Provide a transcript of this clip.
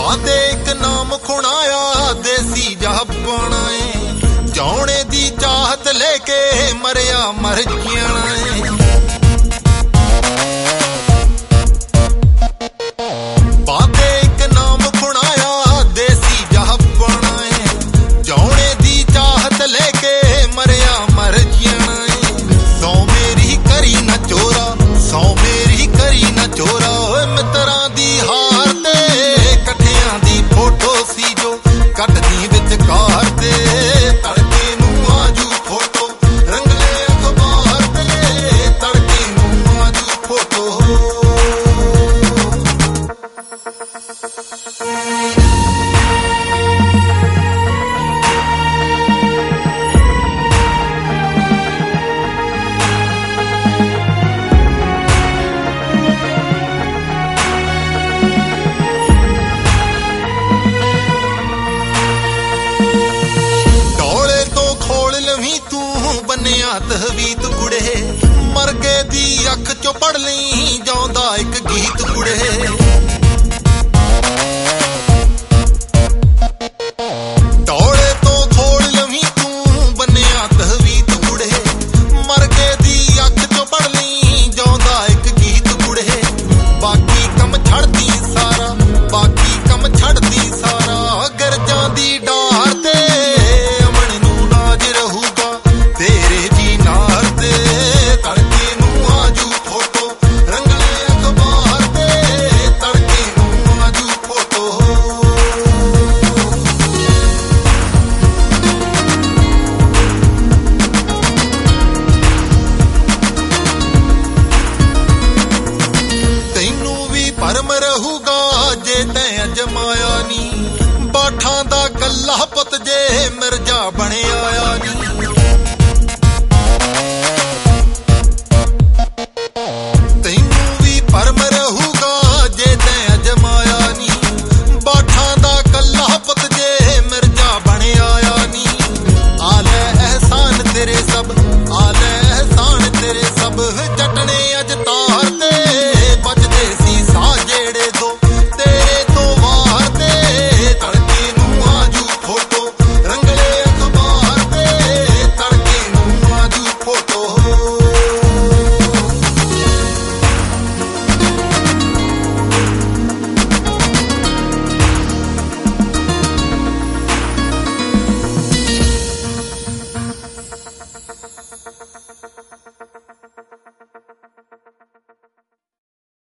बांदे एक नाम खुणाया देसी जहाबना है जाने दी चाहत लेके मरिया मर जाना है। बांदे एक नाम खुणाया देसी जहाबना है जाने दी चाहत लेके मरिया मर जाना है। सौ मेरी करी न चोरा सौ मेरी करी न चोरा मित्रा दी हार दे कठिया दी फोटो सी जो कटदी विचकार दे तड़के नू आजू फोटो रंगले अखबार दे तड़के नू आजू फोटो। बनिया तहवीत कुड़े मरगे दी अख चो पढ़ ली जांदा एक गीत कुड़े। दौड़े तो खोल लवी तू बनिया तहवीत कुड़े मरगे दी अख चो पढ़ ली जांदा एक गीत कुड़े। बाकी कम छड़ दी सारा बाकी कम छड़ दी सारा गर जांदी डार दे अमन नू नाज रहूगा तेरे जी नार दे तड़के नू आजू फोटो रंगले अखबार दे तड़के नू आजू फोटो। तैनू भी भरम रहूगा जे तैं अजमाया नी बाठा दा गल्ला पुत जे मिर्जा बनिया